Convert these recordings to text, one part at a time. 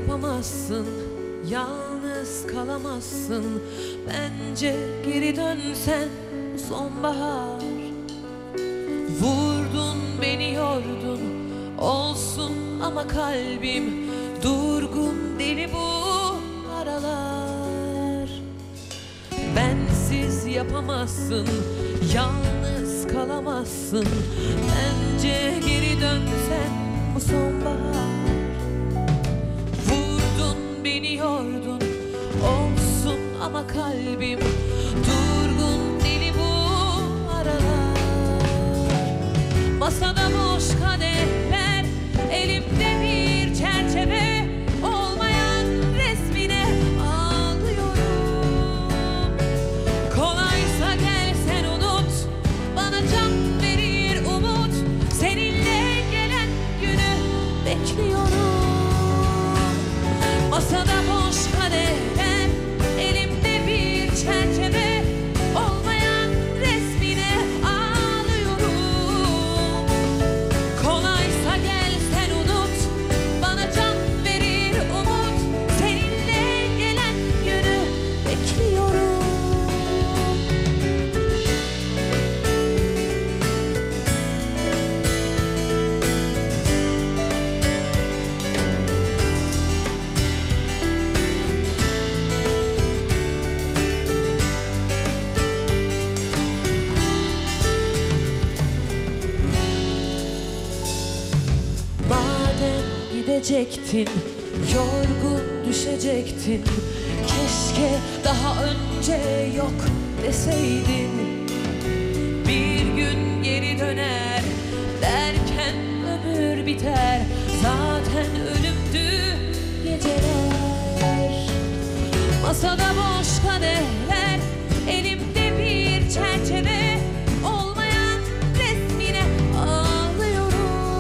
yapamazsın, yalnız kalamazsın. Bence geri dönsen bu sonbahar. Vurdun beni yordun, olsun ama kalbim durgun deli bu aralar. Bensiz yapamazsın, yalnız kalamazsın. Bence geri dönsen bu sonbahar. Vurdun beni yordun, olsun ama kalbim durgun deli bu aralar. Masada boş kadehler, elimde bir çerçeve, olmayan resmine ağlıyorum. Kolaysa gel sen unut, bana can verir umut. Seninle gelen günü bekliyorum. Masada boş kadehler, elimde bir çerçeve, olmayan resmine ağlıyorum. Kolaysa gel sen unut, bana can verir umut. Seninle gelen günü bekliyorum. Gidecektin, yorgun düşecektin. Keşke daha önce yok deseydin. Bir gün geri döner derken ömür biter. Zaten ölümdü geceler. Masada boş kadehler, elimde bir çerçeve, olmayan resmine ağlıyorum.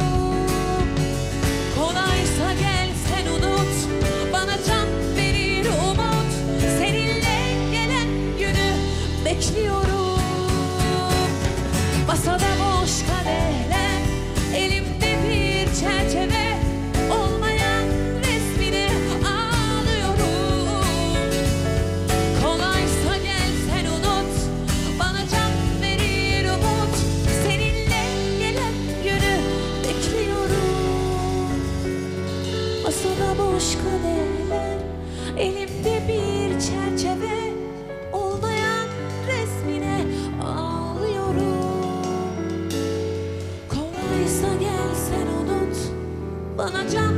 Kolaysa gel sen unut, bana can verir umut. Seninle gelen günü bekliyorum. Masada boş kadehler, elimde bir çerçeve, olmayan resmine ağlıyorum. Kolaysa gel sen unut, bana can verir umut. Seninle gelen günü bekliyorum. Masada boş kadehler, elimde bir çerçeve, olmayan resmine ağlıyorum. Kolaysa gel sen unut, bana can